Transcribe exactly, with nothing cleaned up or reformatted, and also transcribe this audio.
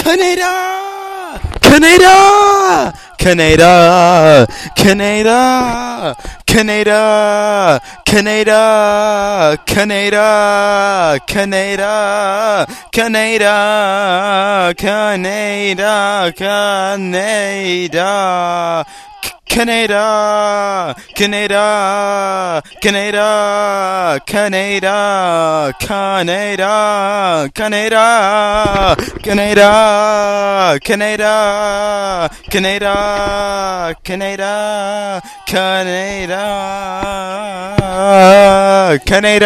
Canada! Canada! Canada! Canada! Canada! Canada! Canada! Canada! Canada! Canada! Canada! Canada, Canada, Canada, Canada, Canada, Canada, Canada, Canada, Canada, Canada, Canada, Canada.